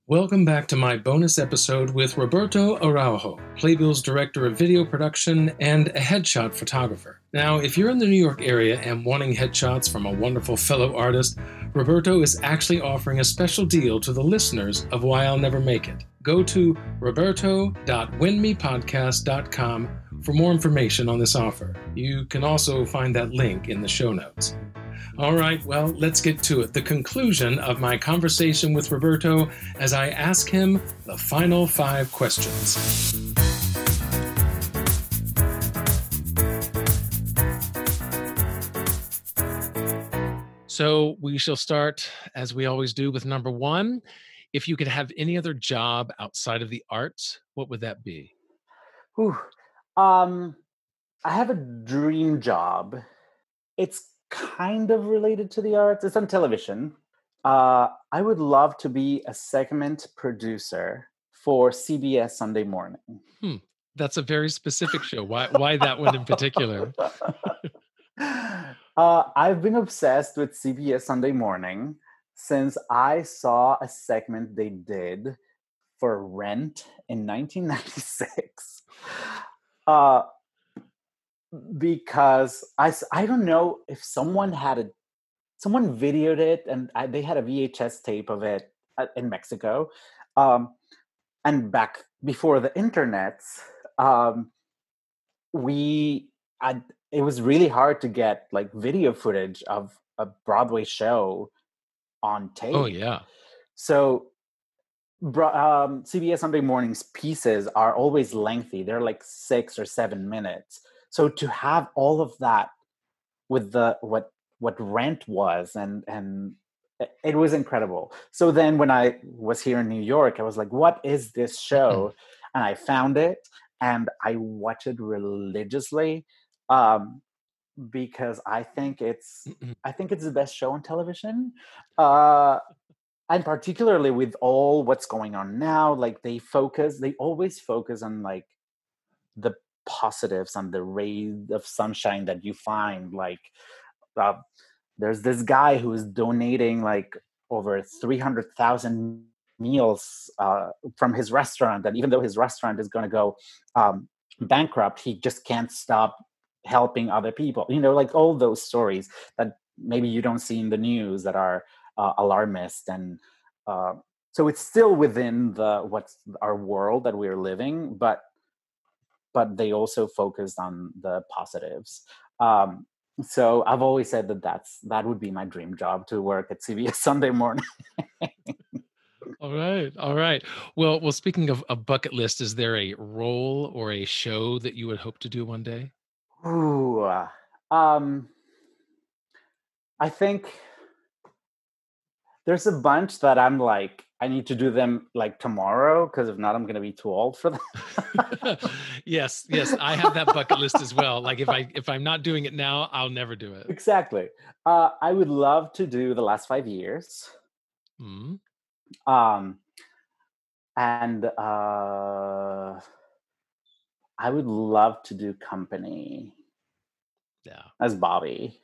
Welcome back to my bonus episode with Roberto Araujo, Playbill's director of video production and a headshot photographer. Now, if you're in the New York area and wanting headshots from a wonderful fellow artist, Roberto is actually offering a special deal to the listeners of Why I'll Never Make It. Go to roberto.winmepodcast.com for more information on this offer. You can also find that link in the show notes. All right, well, let's get to it. The conclusion of my conversation with Roberto as I ask him the final 5 questions. So we shall start, as we always do, with number 1. If you could have any other job outside of the arts, what would that be? Whew. I have a dream job. It's kind of related to the arts. It's on television. I would love to be a segment producer for CBS Sunday Morning. That's a very specific show. Why that one in particular? I've been obsessed with CBS Sunday Morning since I saw a segment they did for Rent in 1996. Because I don't know if someone videoed it and they had a VHS tape of it in Mexico, and back before the internet, it was really hard to get like video footage of a Broadway show on tape. Oh yeah. So CBS Sunday Morning's pieces are always lengthy. They're like 6 or 7 minutes. So to have all of that with what Rent was, and it was incredible. So then when I was here in New York, I was like, what is this show? And I found it and I watch it religiously because I think it's the best show on television. And particularly with all what's going on now, like they always focus on like the positives and the ray of sunshine that you find. Like there's this guy who is donating like over 300,000 meals from his restaurant, and even though his restaurant is going to go bankrupt, he just can't stop helping other people. Like all those stories that maybe you don't see in the news that are alarmist, and so it's still within what's our world that we're living, but they also focused on the positives. So I've always said that would be my dream job, to work at CBS Sunday Morning. All right. Well. Speaking of a bucket list, is there a role or a show that you would hope to do one day? Ooh, I think there's a bunch that I'm like, I need to do them like tomorrow, because if not, I'm going to be too old for them. Yes, I have that bucket list as well. Like if I'm not doing it now, I'll never do it. Exactly. I would love to do The Last 5 Years. Mm. And I would love to do Company. Yeah. As Bobby.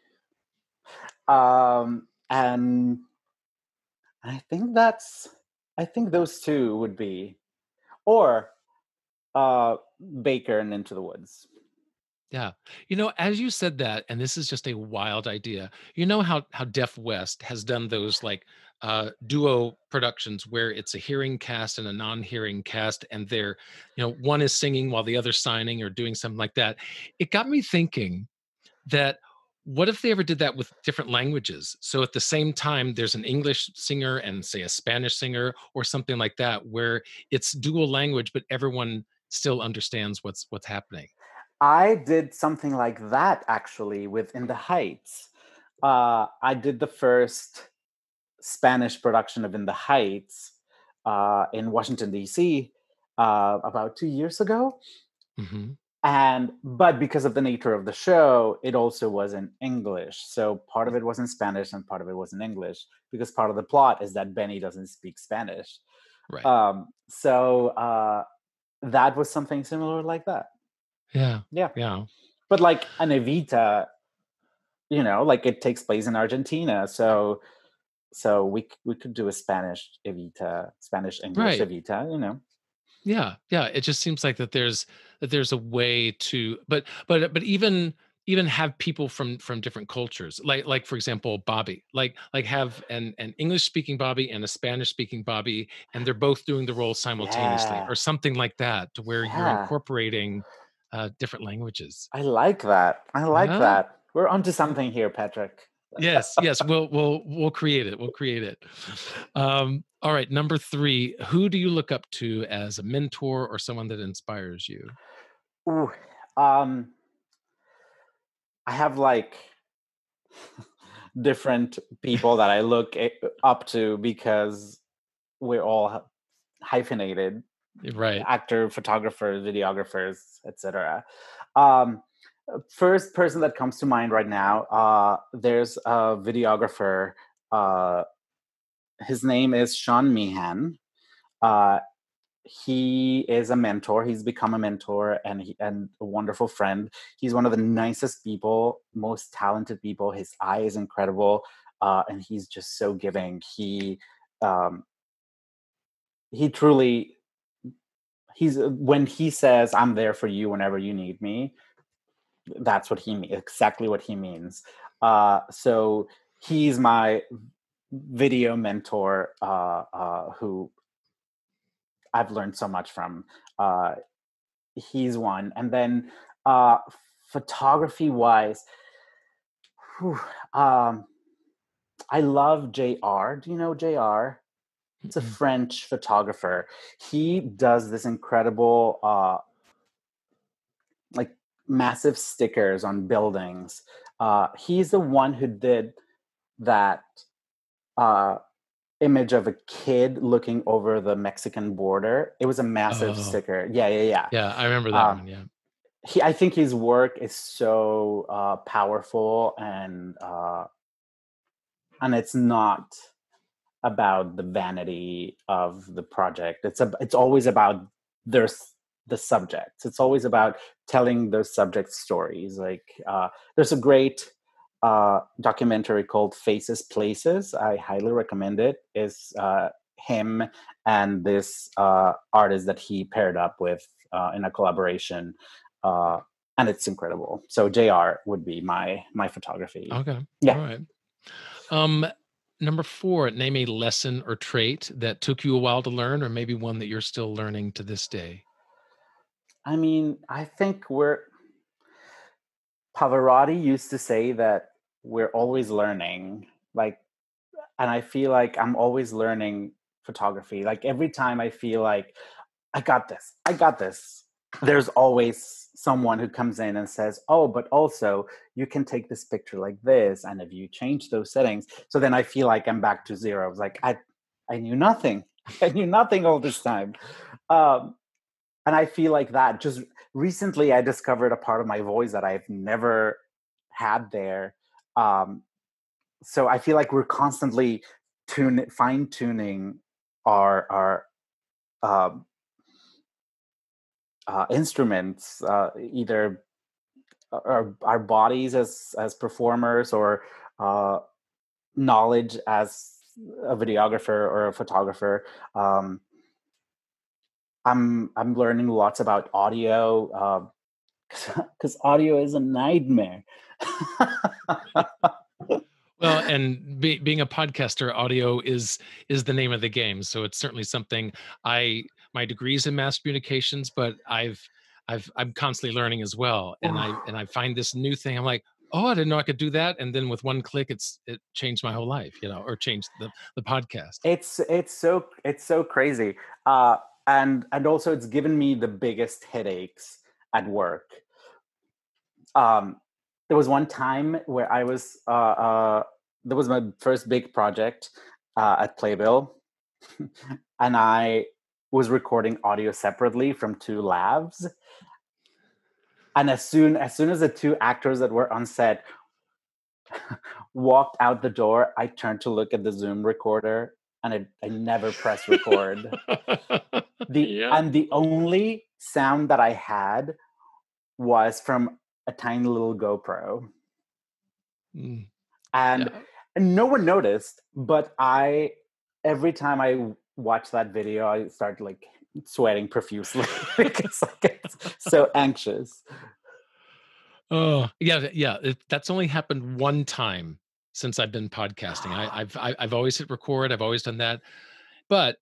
And I think those two would be, or Baker and Into the Woods. Yeah. As you said that, and this is just a wild idea, how Deaf West has done those like duo productions where it's a hearing cast and a non-hearing cast, and they're, one is singing while the other's signing or doing something like that. It got me thinking that what if they ever did that with different languages? So at the same time, there's an English singer and say a Spanish singer or something like that, where it's dual language, but everyone still understands what's happening. I did something like that actually with In the Heights. I did the first Spanish production of In the Heights in Washington, D.C. About 2 years ago. Mm-hmm. But because of the nature of the show, it also was in English. So part of it was in Spanish and part of it was in English, because part of the plot is that Benny doesn't speak Spanish. Right. So that was something similar like that. Yeah. Yeah. But like an Evita, like it takes place in Argentina. So So we could do a Spanish Evita, Spanish English Right. Evita, you know. Yeah, yeah, it just seems like that there's a way to but even have people from different cultures, like for example, Bobby, like have an English speaking Bobby and a Spanish speaking Bobby, and they're both doing the role simultaneously, Yeah, or something like that, to where you're yeah. incorporating different languages. I like that. I like Yeah. that. We're onto something here, Patrick. Yes, yes, we'll create it. We'll create it. All right, number 3, who do you look up to as a mentor or someone that inspires you? Ooh, um, I have like different people that I look up to because we're all hyphenated Right. actor, photographers, videographers, etc. Um, First person that comes to mind right now, there's a videographer. Uh, his name is Sean Meehan. Uh, he is a mentor. He's become a mentor and a wonderful friend. He's one of the nicest people, most talented people. His eye is incredible, and he's just so giving. Um, he truly he's when he says, "I'm there for you whenever you need me." That's what he means. Exactly what he means. So he's my video mentor, who I've learned so much from. Uh, he's one, and then uh, photography wise, whew, um, I love JR. Do you know JR? It's a Mm-mm. French photographer. He does this incredible, like massive stickers on buildings. He's the one who did that uh, image of a kid looking over the Mexican border. It was a massive Oh, sticker. Yeah, yeah, yeah. yeah, I remember that Um, one, yeah. I think his work is so powerful, and it's not about the vanity of the project. It's always about their the subjects. It's always about telling those subject stories. Like there's a great documentary called Faces Places. I highly recommend it. Is him and this artist that he paired up with in a collaboration. Uh, and it's incredible. So JR would be my photography. Okay, Yeah. alright. Um, Number 4, name a lesson or trait that took you a while to learn, or maybe one that you're still learning to this day. I mean, I think Pavarotti used to say that we're always learning. Like, and I feel like I'm always learning photography. Like every time I feel like I got this. There's always someone who comes in and says, "Oh, but also you can take this picture like this, and if you change those settings." So then I feel like I'm back to zero. I was like, I knew nothing. I knew nothing all this time. Um, and I feel like that just recently I discovered a part of my voice that I've never had there. Um, so I feel like we're constantly fine tuning our um, instruments, either our bodies as performers, or uh, knowledge as a videographer or a photographer. Um, I'm learning lots about audio, because audio is a nightmare. Well, and being a podcaster, audio is the name of the game. So it's certainly something I my degrees in mass communications, but I'm constantly learning as well. And I find this new thing. I'm like, oh, I didn't know I could do that. And then with one click, it changed my whole life, or changed the podcast. It's so crazy, uh, and also it's given me the biggest headaches at work. Um, there was one time where there was my first big project at Playbill, and I was recording audio separately from two labs. And as soon as the two actors that were on set walked out the door, I turned to look at the Zoom recorder, and I never pressed record. Yeah. The only sound that I had was from a tiny little GoPro. Mm, And yeah. and no one noticed, but every time I watch that video, I start like sweating profusely because I get so anxious. Oh, yeah, yeah. That's only happened one time since I've been podcasting. I've always hit record. I've always done that. But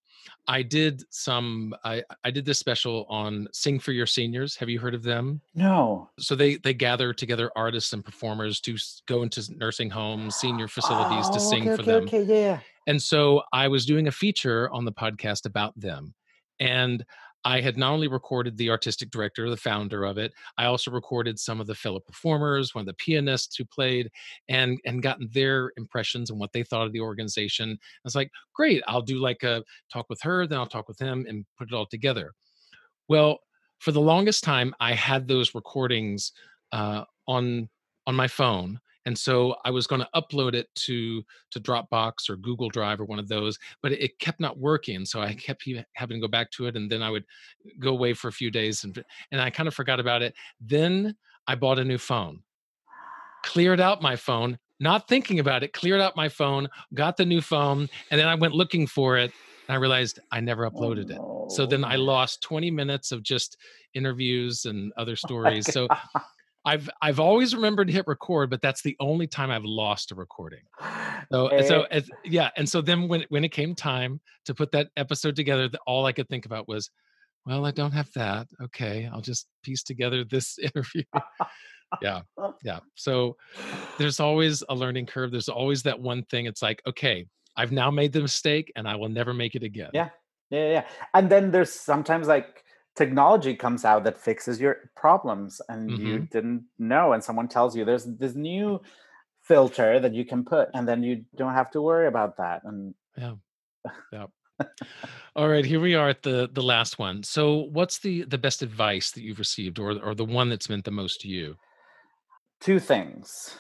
I did this special on Sing for Your Seniors. Have you heard of them? No. So they gather together artists and performers to go into nursing homes, senior facilities to Oh, sing okay, for okay, them. okay, yeah. And so I was doing a feature on the podcast about them. And I had not only recorded the artistic director, the founder of it, I also recorded some of the fellow performers, one of the pianists who played, and gotten their impressions and what they thought of the organization. I was like, great, I'll do like a talk with her, then I'll talk with him and put it all together. Well, for the longest time, I had those recordings on my phone, and so I was going to upload it to Dropbox or Google Drive or one of those, but it kept not working. So I kept having to go back to it, and then I would go away for a few days, and I kind of forgot about it. Then I bought a new phone, cleared out my phone, not thinking about it, cleared out my phone, got the new phone, and then I went looking for it, and I realized I never Oh uploaded it. So no. then I lost 20 minutes of just interviews and other stories. Like, So I've always remembered to hit record, but that's the only time I've lost a recording. eh, Yeah, and so then when it came time to put that episode together, all I could think about was, well, I don't have that. Okay, I'll just piece together this interview. Yeah. Yeah. So there's always a learning curve. There's always that one thing. It's like, okay, I've now made the mistake and I will never make it again. yeah, yeah, yeah. And then there's sometimes like technology comes out that fixes your problems and you Hmm. didn't know, and someone tells you there's this new filter that you can put, and then you don't have to worry about that. And Yeah. Yeah. All right, here we are at the last one. So what's the best advice that you've received, or the one that's meant the most to you? two things.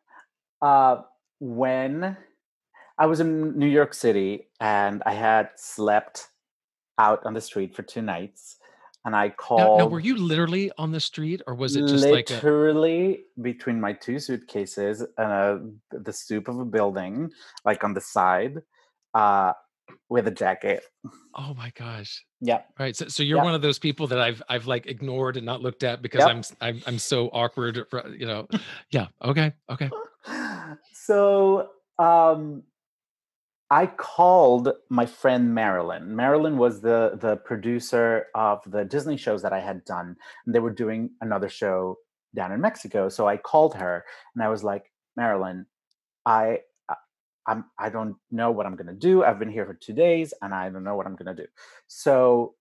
When I was in New York City and I had slept out on the street for 2 nights, and I Now were called you literally on the street, or was it just like a literally between my two suitcases and the stoop of a building, like on the side, uh, with a jacket. oh my gosh. Yep, Right. So you're one yep, of those people that I've like ignored and not looked at because yep. I'm so awkward, Yeah. Okay. Okay. So I called my friend Marilyn. Marilyn was the producer of the Disney shows that I had done, and they were doing another show down in Mexico. So I called her and I was like, Marilyn, I I- I don't know what I'm gonna do. I've been here for 2 days and I don't know what I'm gonna do. So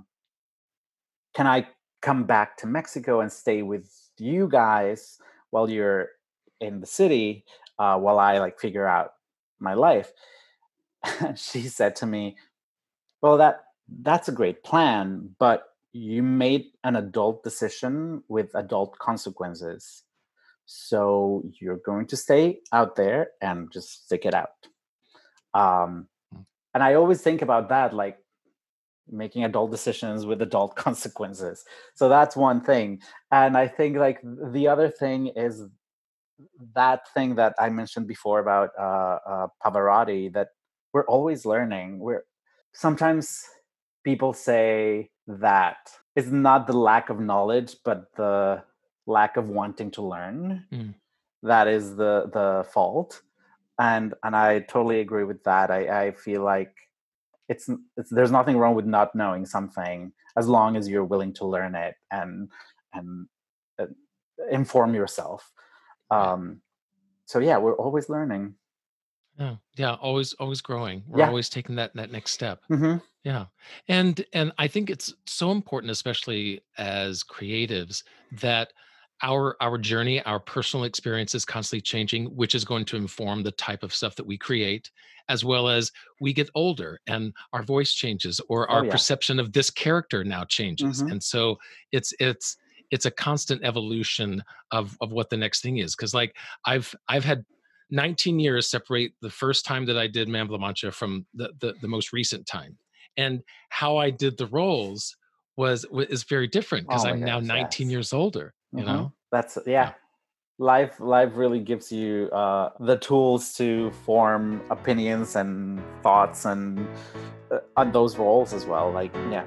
can I come back to Mexico and stay with you guys while you're in the city, while I like figure out my life? She said to me, well, that's a great plan, but you made an adult decision with adult consequences. So you're going to stay out there and just stick it out. Um, Mm. and I always think about that, like making adult decisions with adult consequences. So that's one thing. And I think like the other thing is that thing that I mentioned before about Pavarotti, that we're always learning. We're sometimes people say that it's not the lack of knowledge, but the lack of wanting to learn Mm. that is the fault. And I totally agree with that. I feel like it's there's nothing wrong with not knowing something as long as you're willing to learn it and uh, inform yourself. Right. Um, so yeah, we're always learning. Yeah. Yeah. Always growing. We're Yeah. always taking that next step. Hmm. Yeah. And I think it's so important, especially as creatives, that our journey, our personal experience is constantly changing, which is going to inform the type of stuff that we create, as well as we get older and our voice changes or Oh our yeah. perception of this character now changes. Hmm. And so it's it's it's a constant evolution of what the next thing is. Cause like I've had 19 years separate the first time that I did Man of La Mancha from the most recent time. And how I did the roles is very different because Oh my I'm now gosh, 19 yes. years older, you Hmm. know? That's Yeah. yeah. life really gives you the tools to form opinions and thoughts and on those roles as well. Like, yeah.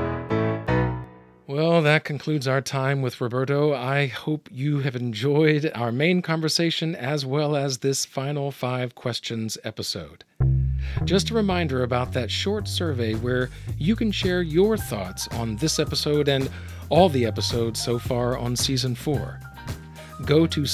Well, that concludes our time with Roberto. I hope you have enjoyed our main conversation as well as this final 5 questions episode. Just a reminder about that short survey where you can share your thoughts on this episode and all the episodes so far on season 4. Go to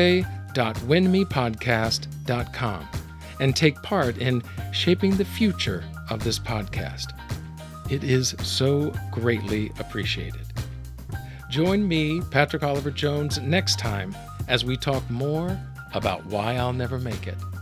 survey.winmepodcast.com and take part in shaping the future of this podcast. It is so greatly appreciated. Join me, Patrick Oliver Jones, next time as we talk more about why I'll never make it.